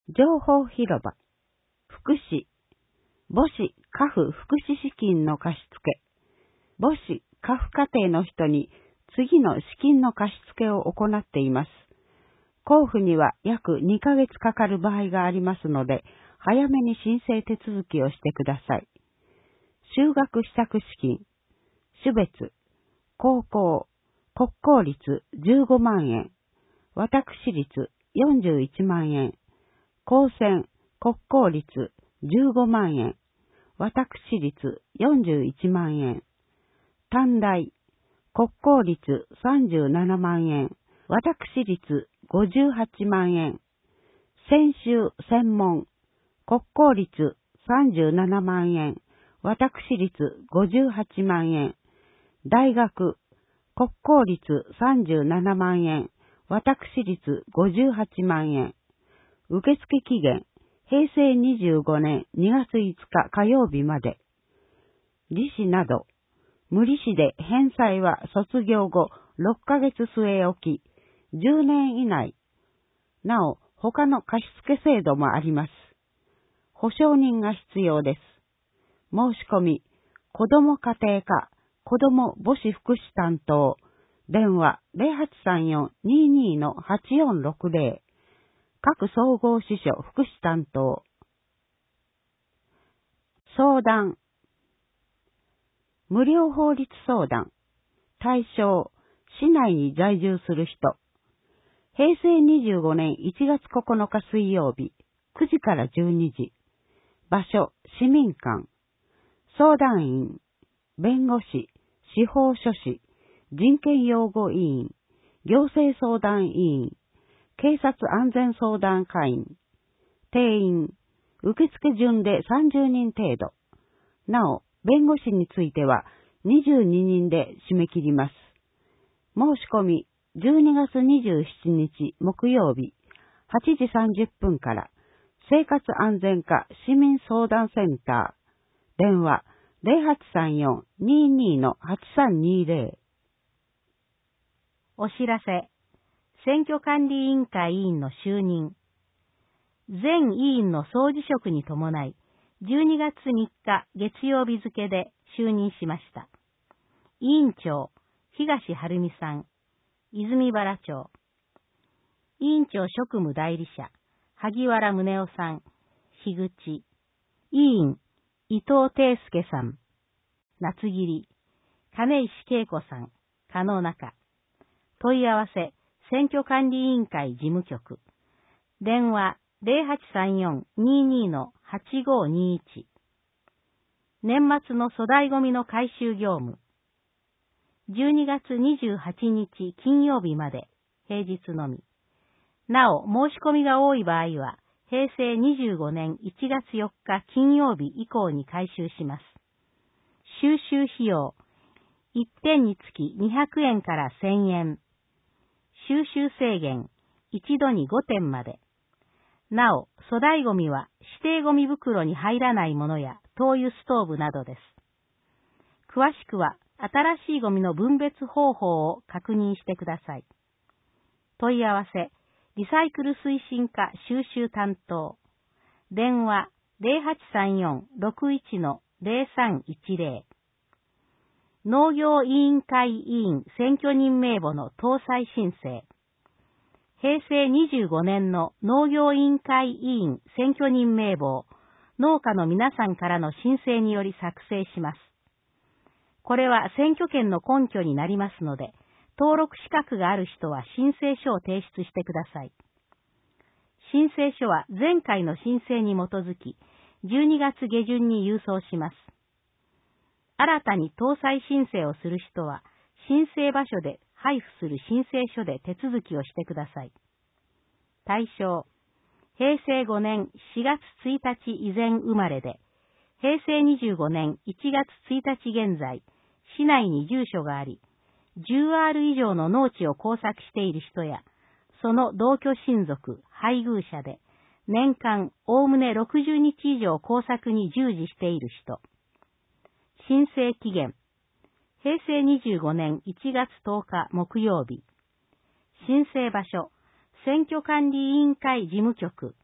情報広場、福祉、母子家父福祉資金の貸付、母子家父家庭の人に次の資金の貸付を行っています。交付には約2ヶ月かかる場合がありますので、早めに申請手続きをしてください。就学施策資金、種別、高校、国公立15万円、私立41万円、高専、国公立15万円、私立41万円、短大、国公立37万円、私立58万円、専修専門、国公立37万円、私立58万円、大学、国公立37万円、私立58万円、受付期限、平成25年2月5日火曜日まで。利子など、無利子で返済は卒業後6ヶ月据え置き、10年以内。なお、他の貸付制度もあります。保証人が必要です。申し込み、子ども家庭課、子ども母子福祉担当、電話 0834-22-8460、各総合支所福祉担当。相談、無料法律相談、対象、市内に在住する人。平成25年1月9日水曜日、9時から12時。場所、市民館。相談員、弁護士、司法書士、人権擁護委員、行政相談委員、警察安全相談会員。定員、受付順で30人程度。なお、弁護士については22人で締め切ります。申し込み、12月27日木曜日、8時30分から、生活安全課市民相談センター、電話 0834-22-8320。 お知らせ、選挙管理委員会委員の就任。全委員の総辞職に伴い、12月3日月曜日付で就任しました。委員長、東晴美さん、泉原町。委員長職務代理者、萩原宗男さん、樋口。委員、伊藤貞介さん、夏桐。金石恵子さん、加納中。問い合わせ、選挙管理委員会事務局。電話、0834-22-8521。年末の粗大ごみの回収業務。12月28日金曜日まで、平日のみ。なお、申し込みが多い場合は、平成25年1月4日金曜日以降に回収します。収集費用、1点につき200円から1000円。収集制限、一度に5点まで。なお、粗大ゴミは指定ゴミ袋に入らないものや灯油ストーブなどです。詳しくは、新しいゴミの分別方法を確認してください。問い合わせ、リサイクル推進課収集担当。電話、0834-61-0310。農業委員会委員選挙人名簿の搭載申請。平成25年の農業委員会委員選挙人名簿を農家の皆さんからの申請により作成します。これは選挙権の根拠になりますので、登録資格がある人は申請書を提出してください。申請書は前回の申請に基づき、12月下旬に郵送します。新たに搭載申請をする人は、申請場所で配布する申請書で手続きをしてください。対象、平成5年4月1日以前生まれで、平成25年1月1日現在、市内に住所があり、10R 以上の農地を耕作している人や、その同居親族、配偶者で、年間おおむね60日以上耕作に従事している人。申請期限、平成25年1月10日木曜日。申請場所、選挙管理委員会事務局、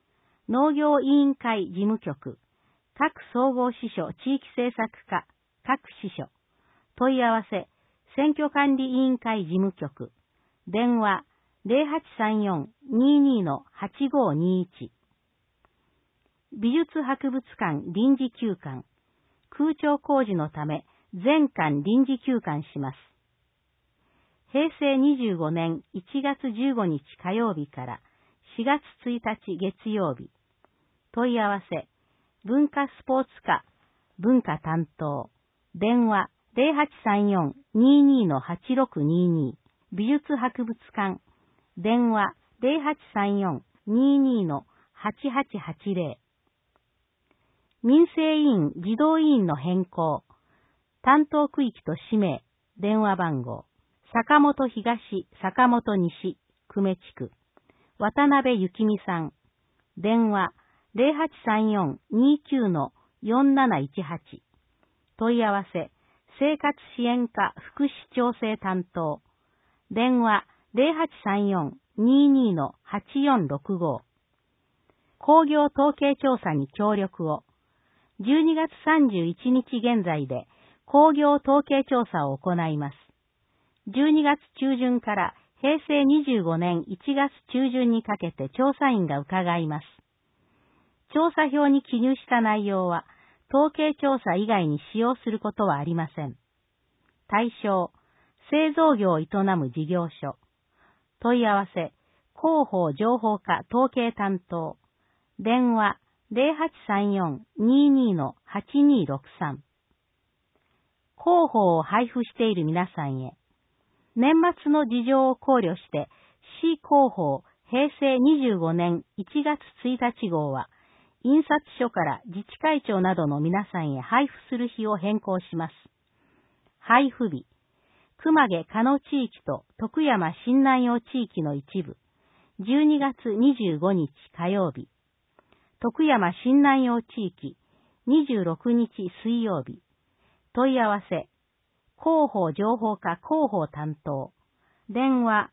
農業委員会事務局、各総合支所地域政策課、各支所、問い合わせ、選挙管理委員会事務局、電話0834-22-8521。美術博物館臨時休館、空調工事のため全館臨時休館します。平成25年1月15日火曜日から4月1日月曜日。問い合わせ、文化スポーツ課、文化担当、電話0834-22-8622、美術博物館、電話0834-22-8880。民生委員児童委員の変更、担当区域と氏名、電話番号、坂本東、坂本西、久米地区、渡辺幸美さん、電話0834-29-4718。問い合わせ、生活支援課福祉調整担当、電話0834-22-8465。工業統計調査に協力を。12月31日現在で工業統計調査を行います。12月中旬から平成25年1月中旬にかけて調査員が伺います。調査票に記入した内容は統計調査以外に使用することはありません。対象、製造業を営む事業所。問い合わせ、広報情報課統計担当。電話0834-22-8263。広報を配布している皆さんへ。年末の事情を考慮して、市広報平成25年1月1日号は、印刷所から自治会長などの皆さんへ配布する日を変更します。配布日、熊毛加野地域と徳山新南陽地域の一部、12月25日火曜日。徳山新南陽地域、26日水曜日。問い合わせ、広報情報課広報担当。電話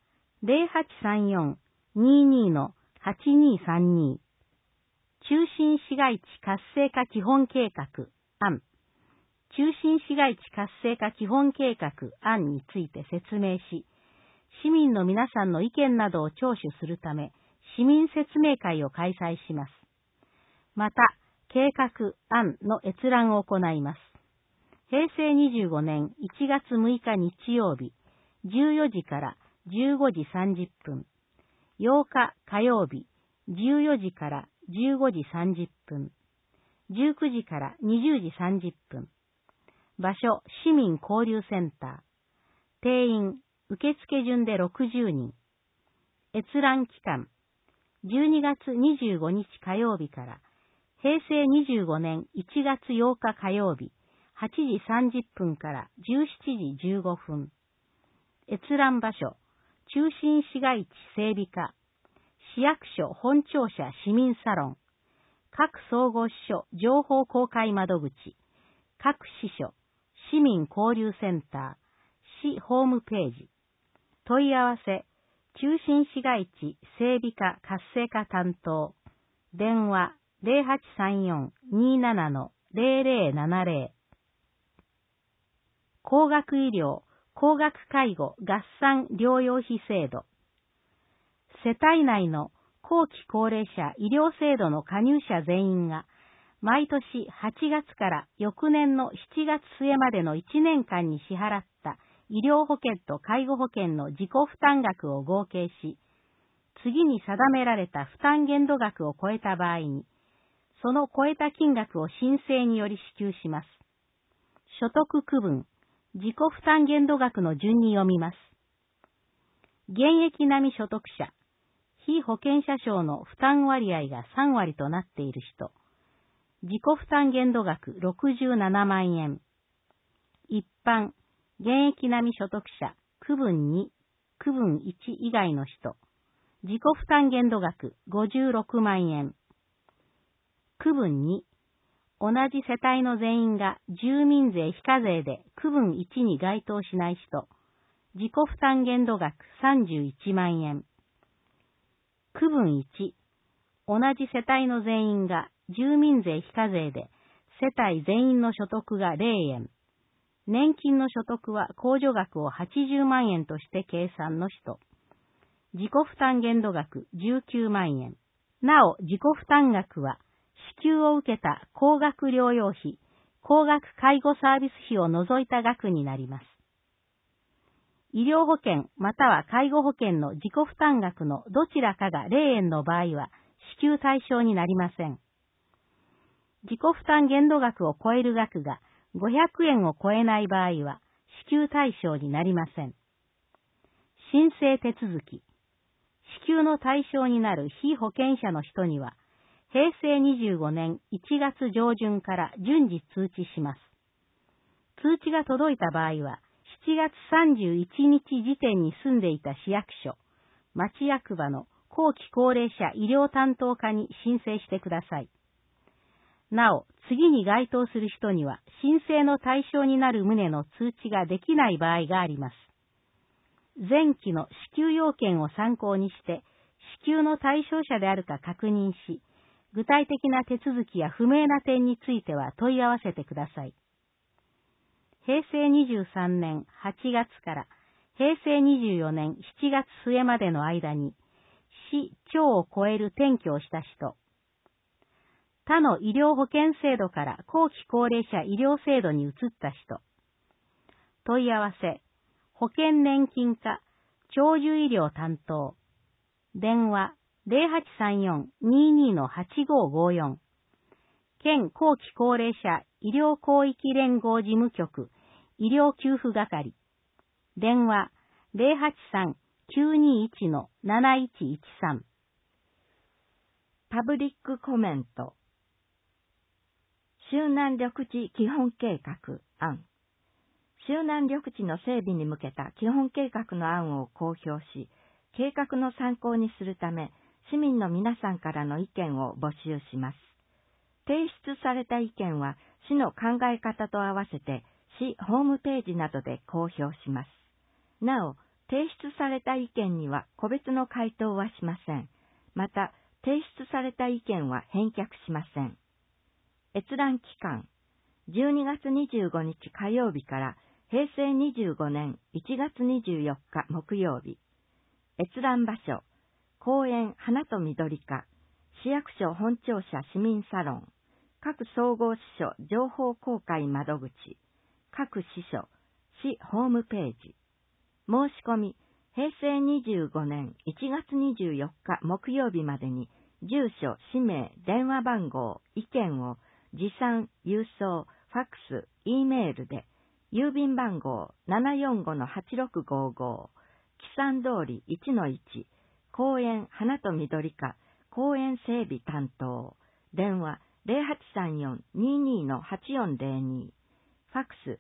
0834-22-8232。中心市街地活性化基本計画案。中心市街地活性化基本計画案について説明し、市民の皆さんの意見などを聴取するため、市民説明会を開催します。また、計画案の閲覧を行います。平成25年1月6日日曜日、14時から15時30分。8日火曜日、14時から15時30分。19時から20時30分。場所、市民交流センター。定員、受付順で60人。閲覧期間、12月25日火曜日から、平成25年1月8日火曜日、8時30分から17時15分。閲覧場所、中心市街地整備課、市役所本庁舎市民サロン、各総合支所情報公開窓口、各支所、市民交流センター、市ホームページ。問い合わせ、中心市街地整備課活性化担当。電話0834-27-0070。高額医療、高額介護合算療養費制度。世帯内の後期高齢者医療制度の加入者全員が、毎年8月から翌年の7月末までの1年間に支払った医療保険と介護保険の自己負担額を合計し、次に定められた負担限度額を超えた場合に、その超えた金額を申請により支給します。所得区分、自己負担限度額の順に読みます。現役並み所得者、被保険者証の負担割合が3割となっている人、自己負担限度額67万円。一般、現役並み所得者、区分2、区分1以外の人、自己負担限度額56万円。区分2、同じ世帯の全員が住民税非課税で区分1に該当しない人、自己負担限度額31万円。区分1、 同じ世帯の全員が住民税非課税で、世帯全員の所得が0円。年金の所得は控除額を80万円として計算の人。自己負担限度額19万円。なお、自己負担額は、支給を受けた高額療養費、高額介護サービス費を除いた額になります。医療保険または介護保険の自己負担額のどちらかが0円の場合は支給対象になりません。自己負担限度額を超える額が500円を超えない場合は支給対象になりません。申請手続き。支給の対象になる被保険者の人には、平成25年1月上旬から順次通知します。通知が届いた場合は、7月31日時点に住んでいた市役所、町役場の後期高齢者医療担当課に申請してください。なお、次に該当する人には、申請の対象になる旨の通知ができない場合があります。前期の支給要件を参考にして、支給の対象者であるか確認し、具体的な手続きや不明な点については問い合わせてください。平成23年8月から平成24年7月末までの間に、市町を超える転居をした人、他の医療保険制度から後期高齢者医療制度に移った人、問い合わせ、保険年金課、長寿医療担当、電話0834-22-8554、県後期高齢者医療広域連合事務局医療給付係、電話083-921-7113。 パブリックコメント。周南緑地基本計画案。周南緑地の整備に向けた基本計画の案を公表し、計画の参考にするため、市民の皆さんからの意見を募集します。提出された意見は、市の考え方と合わせて、市ホームページなどで公表します。なお、提出された意見には個別の回答はしません。また、提出された意見は返却しません。閲覧期間、12月25日火曜日から平成25年1月24日木曜日。閲覧場所、公園花と緑課、市役所本庁舎市民サロン、各総合支所情報公開窓口、各支所、市ホームページ。申し込み、平成25年1月24日木曜日までに、住所、氏名、電話番号、意見を持参、郵送、ファックス、Eメールで、郵便番号 745-8655、木山通り 1-1、公園花と緑課、公園整備担当、電話0834-22-8402、ファックス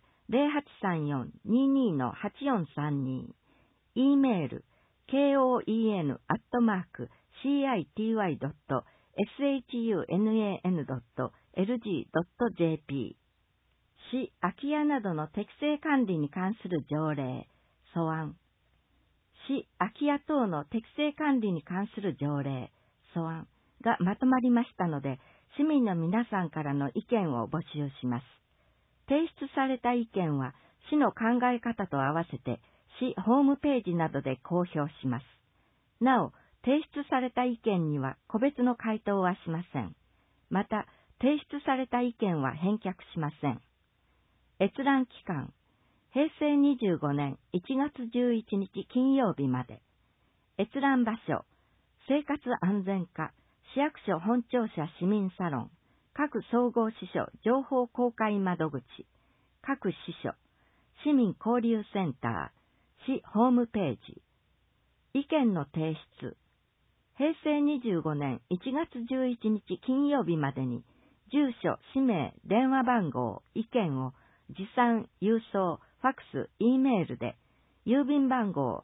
0834-22-8432、Eメール、koen@chunan.lg.jp、市空き家などの適正管理に関する条例、素案。市空き家等の適正管理に関する条例、素案がまとまりましたので、市民の皆さんからの意見を募集します。提出された意見は、市の考え方と合わせて、市ホームページなどで公表します。なお、提出された意見には個別の回答はしません。また、提出された意見は返却しません。閲覧期間、平成25年1月11日金曜日まで。閲覧場所、生活安全課、市役所本庁舎市民サロン、各総合支所情報公開窓口、各支所、市民交流センター、市ホームページ。意見の提出、平成25年1月11日金曜日までに、住所、氏名、電話番号、意見を持参、郵送、ファックス、Eメールで、郵便番号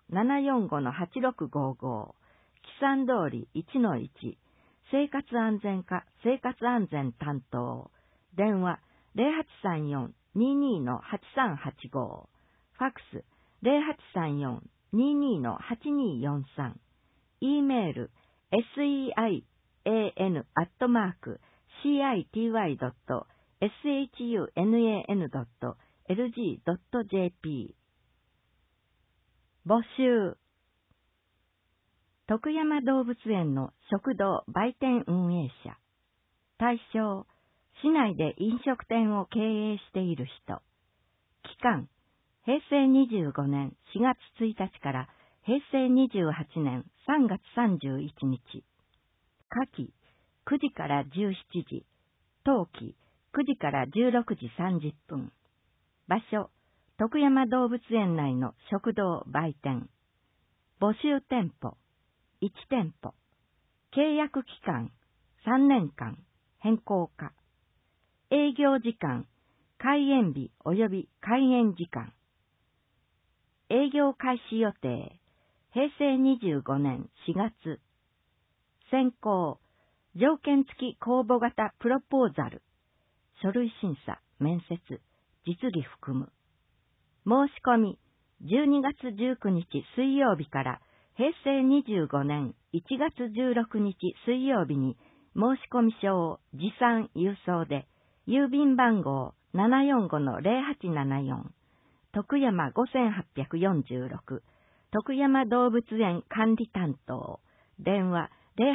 745-8655、木山通り 1-1、生活安全課生活安全担当、電話0834-22-8385、ファックス0834-22-8243、Eメール sei can@city.shunnan.lg.jp。 募集。徳山動物園の食堂売店運営者。対象、市内で飲食店を経営している人。期間、平成25年4月1日から平成28年3月31日。夏季、9時から17時。冬季、9時から16時30分。場所、徳山動物園内の食堂売店。募集店舗、1店舗。契約期間、3年間。変更可。営業時間、開園日及び開園時間。営業開始予定、平成25年4月。選考、条件付き公募型プロポーザル。書類審査、面接、実技含む。申し込み、12月19日水曜日から平成25年1月16日水曜日に申込書を持参郵送で、郵便番号 745-0874、徳山5846、徳山動物園管理担当、電話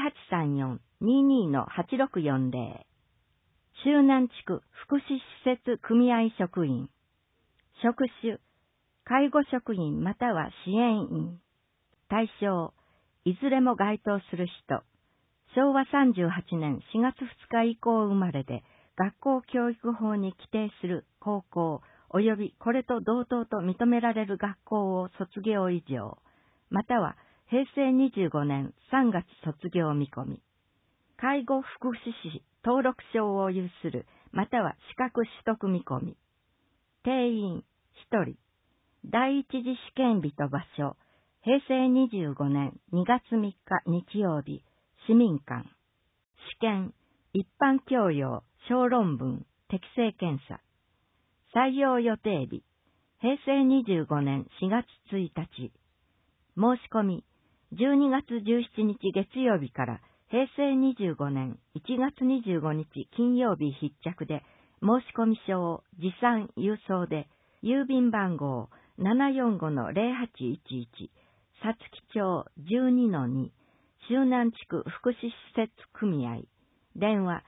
0834-22-8640、周南地区福祉施設組合職員、職種、介護職員または支援員、対象、いずれも該当する人、昭和38年4月2日以降生まれで、学校教育法に規定する高校及びこれと同等と認められる学校を卒業以上、または平成25年3月卒業見込み、介護福祉士登録証を有する、または資格取得見込み、定員1人、第一次試験日と場所、平成25年2月3日日曜日、市民館。試験、一般教養、小論文、適正検査。採用予定日、平成25年4月1日。申し込み、12月17日月曜日から平成25年1月25日金曜日必着で、申込書を持参郵送で、郵便番号 745-0811、さつき町 12-2、周南地区福祉施設組合、電話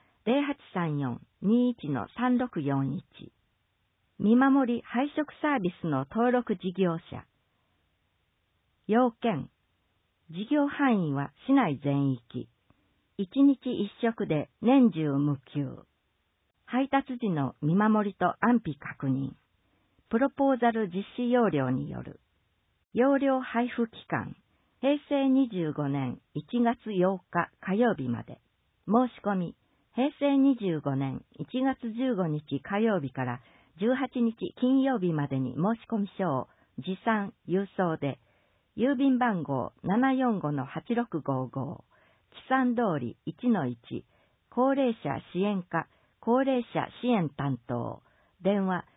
0834-21-3641。見守り配食サービスの登録事業者。要件。事業範囲は市内全域。1日1食で年中無休。配達時の見守りと安否確認。プロポーザル実施要領による。要領配布期間。平成25年1月8日火曜日まで。申し込み。平成25年1月15日火曜日から18日金曜日までに申込書を持参郵送で、郵便番号 745-8655、記算通り 1-1、高齢者支援課、高齢者支援担当、電話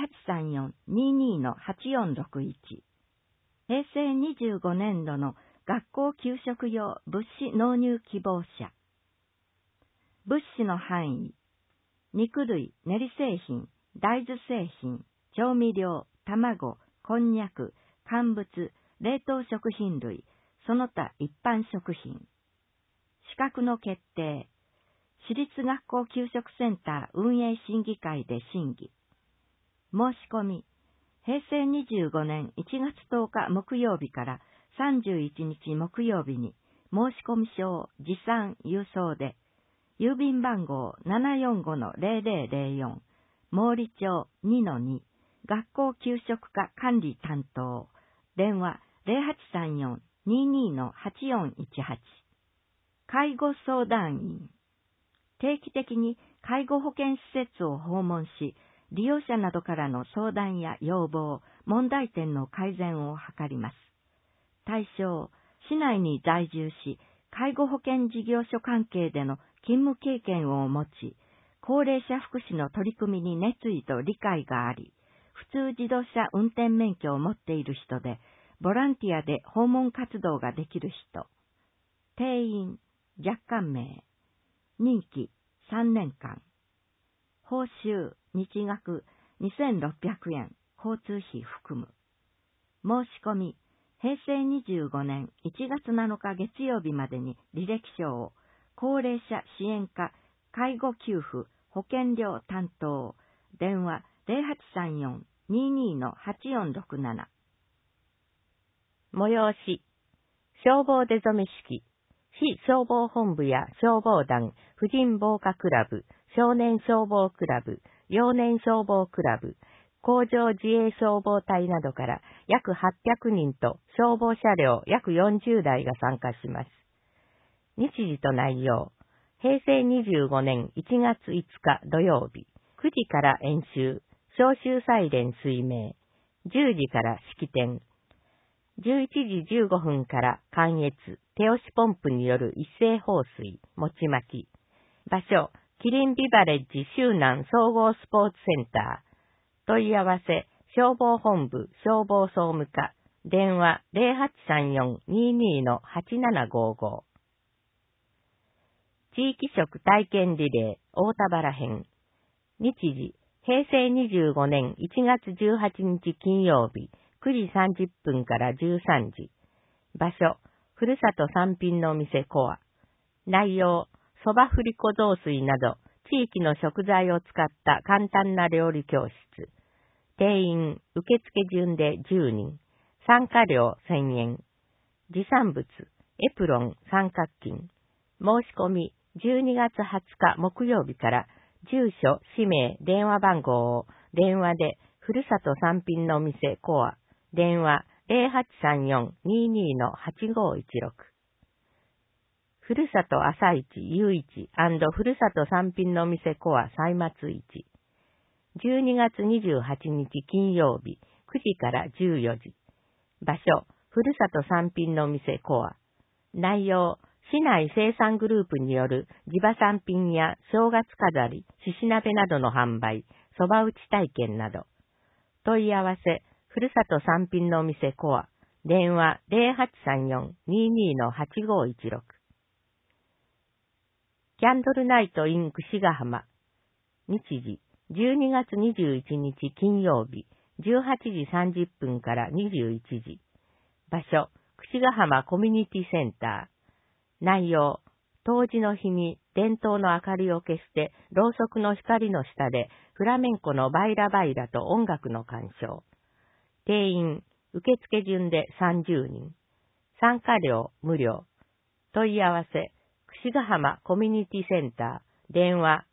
0834-22-8461。平成25年度の学校給食用物資納入希望者。物資の範囲。肉類、練り製品、大豆製品、調味料、卵、こんにゃく、乾物、冷凍食品類、その他一般食品。資格の決定。私立学校給食センター運営審議会で審議。申し込み。平成25年1月10日木曜日から31日木曜日に申込書を持参郵送で、郵便番号 745-0004、毛利町 2-2、学校給食課管理担当、電話 0834-22-8418。介護相談員。定期的に介護保健施設を訪問し、利用者などからの相談や要望、問題点の改善を図ります。対象、市内に在住し、介護保険事業所関係での勤務経験を持ち、高齢者福祉の取り組みに熱意と理解があり、普通自動車運転免許を持っている人で、ボランティアで訪問活動ができる人。定員、若干名。 任期3年間。報酬、日額2600円、交通費含む。申し込み、平成25年1月7日月曜日までに履歴書を、高齢者支援課介護給付保険料担当、電話 0834-22-8467。 催し、消防出初め式、市消防本部や消防団、婦人防火クラブ、少年消防クラブ、幼年消防クラブ、工場自衛消防隊などから約800人と消防車両約40台が参加します。日時と内容、平成25年1月5日土曜日、9時から演習、招集サイレン水明、10時から式典、11時15分から関越、手押しポンプによる一斉放水、餅巻き。場所、キリンビバレッジ周南総合スポーツセンター。問い合わせ、消防本部消防総務課。電話 0834-22-8755。地域食体験リレー、大田原編。日時、平成25年1月18日金曜日、9時30分から13時。場所、ふるさと産品のお店コア。内容、そばふりこ雑炊など、地域の食材を使った簡単な料理教室。定員、受付順で10人。参加料1000円。持参物、エプロン、三角巾。申し込み、12月20日木曜日から、住所、氏名、電話番号を電話で、ふるさと産品のお店コア。電話 0834-22-8516。ふるさと朝市誘一&ふるさと産品のお店コア歳末市。12月28日金曜日9時から14時。場所、ふるさと産品のお店コア。内容、市内生産グループによる地場産品や正月飾り、しし鍋などの販売、そば打ち体験など。問い合わせ、ふるさと産品のお店コア。電話 0834-22-8516。キャンドルナイト in 櫛ヶ浜。日時、12月21日金曜日、18時30分から21時。場所、櫛ヶ浜コミュニティセンター。内容、冬至の日に伝統の明かりを消して、ろうそくの光の下でフラメンコのバイラバイラと音楽の鑑賞。定員、受付順で30人。参加料無料。問い合わせ、櫛ヶ浜コミュニティセンター。電話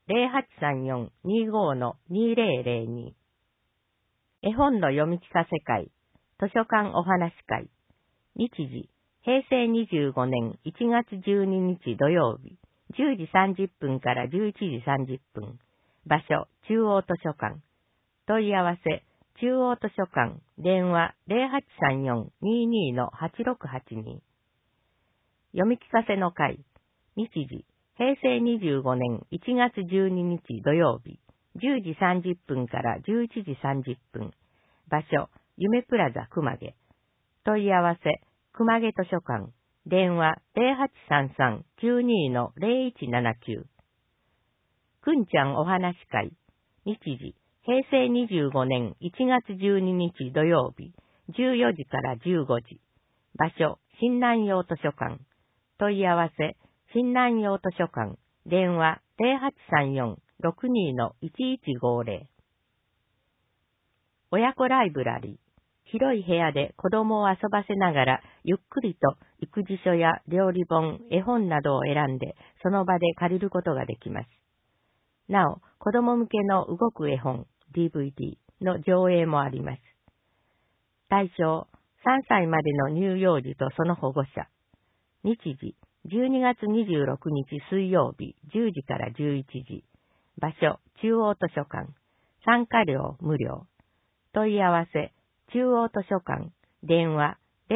0834-25-2002。絵本の読み聞かせ会。図書館お話会。日時、平成25年1月12日土曜日。10時30分から11時30分。場所、中央図書館。問い合わせ、中央図書館。電話 0834-22-8682。読み聞かせの会。日時、平成25年1月12日土曜日、10時30分から11時30分。場所、夢プラザ熊毛。問い合わせ、熊毛図書館。電話 0833-92-0179。くんちゃんお話会。日時、平成25年1月12日土曜日、14時から15時。場所、新南洋図書館。問い合わせ、新南洋図書館。電話 0834-62-1150。親子ライブラリー。広い部屋で子供を遊ばせながら、ゆっくりと育児書や料理本、絵本などを選んで、その場で借りることができます。なお、子供向けの動く絵本、DVD の上映もあります。対象、3歳までの乳幼児とその保護者。日時、12月26日水曜日10時から11時。場所、中央図書館。参加料無料。問い合わせ、中央図書館。電話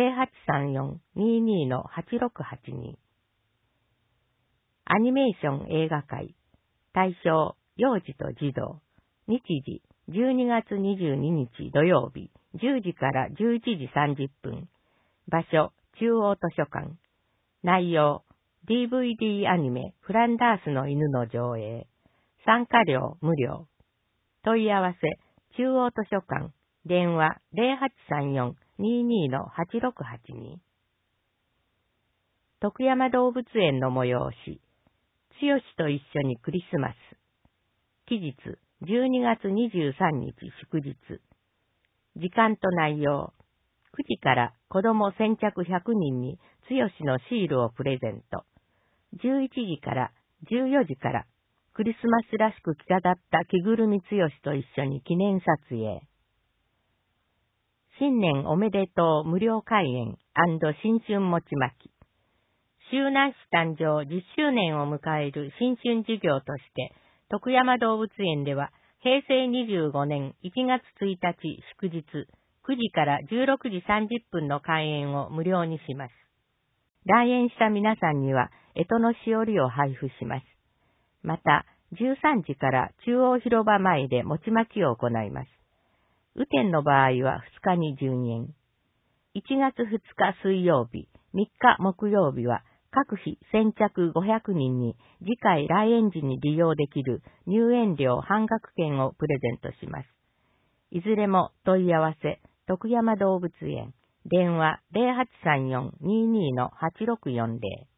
0834-22-8682。アニメーション映画会。対象、幼児と児童。日時、12月22日土曜日10時から11時30分。場所、中央図書館。内容、 DVD アニメフランダースの犬の上映。参加料無料。問い合わせ中央図書館。電話 0834-22-8682。徳山動物園の催し。つよしと一緒にクリスマス。期日12月23日祝日。時間と内容。9時から子供先着100人につよしのシールをプレゼント。11時から14時からクリスマスらしく着飾った着ぐるみつよしと一緒に記念撮影。新年おめでとう無料開園&新春餅巻き。周南市誕生10周年を迎える新春事業として、徳山動物園では平成25年1月1日祝日9時から16時30分の開園を無料にします。来園した皆さんには干支のしおりを配布します。また、13時から中央広場前で餅巻きを行います。雨天の場合は2日に順延。1月2日水曜日、3日木曜日は各日先着500人に次回来園時に利用できる入園料半額券をプレゼントします。いずれも問い合わせ、徳山動物園、電話 0834-22-8640。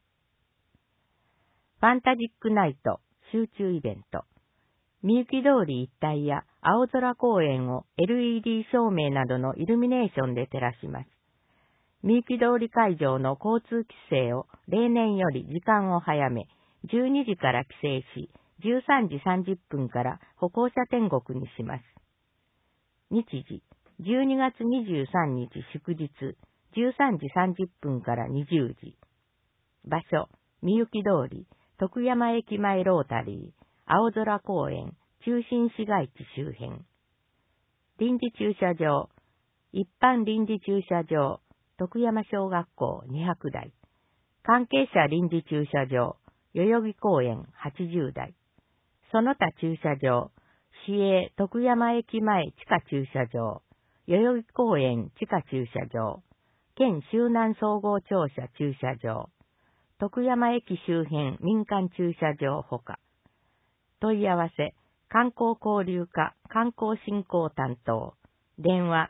ファンタジックナイト集中イベント。みゆき通り一帯や青空公園を LED 照明などのイルミネーションで照らします。みゆき通り会場の交通規制を例年より時間を早め、12時から規制し、13時30分から歩行者天国にします。日時、12月23日祝日、13時30分から20時。場所、みゆき通り、徳山駅前ロータリー、青空公園、中心市街地周辺。臨時駐車場、一般臨時駐車場、徳山小学校200台。関係者臨時駐車場、代々木公園80台。その他駐車場、市営徳山駅前地下駐車場、代々木公園地下駐車場、県周南総合庁舎駐車場、徳山駅周辺民間駐車場ほか。問い合わせ、観光交流課観光振興担当、電話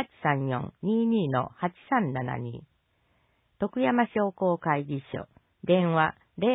0834-22-8372。徳山商工会議所、電話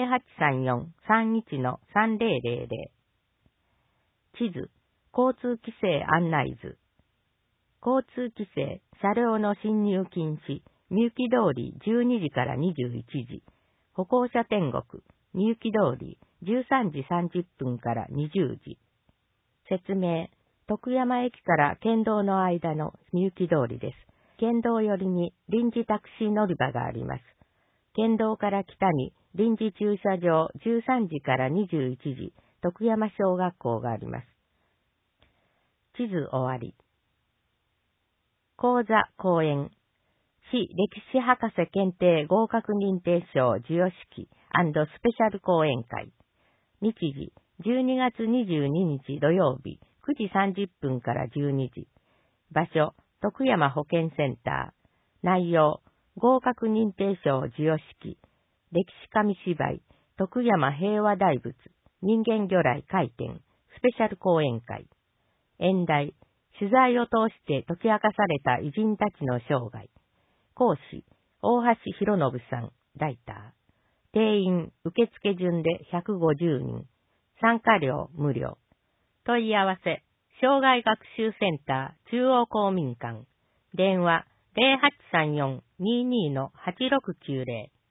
0834-31-3000。地図、交通規制案内図。交通規制、車両の進入禁止、みゆき通り12時から21時。歩行者天国、みゆき通り13時30分から20時。説明、徳山駅から県道の間のみゆき通りです。県道寄りに臨時タクシー乗り場があります。県道から北に臨時駐車場13時から21時、徳山小学校があります。地図終わり。講座講演。市歴史博士検定合格認定証授与式&スペシャル講演会。日時、12月22日土曜日、9時30分から12時。場所、徳山保健センター。内容、合格認定証授与式。歴史紙芝居、徳山平和大仏、人間魚雷回転、スペシャル講演会。演題、取材を通して解き明かされた偉人たちの生涯。講師、大橋博信さん、ライター。定員、受付順で150人。参加料無料。問い合わせ、障害学習センター中央公民館。電話 0834-22-8690。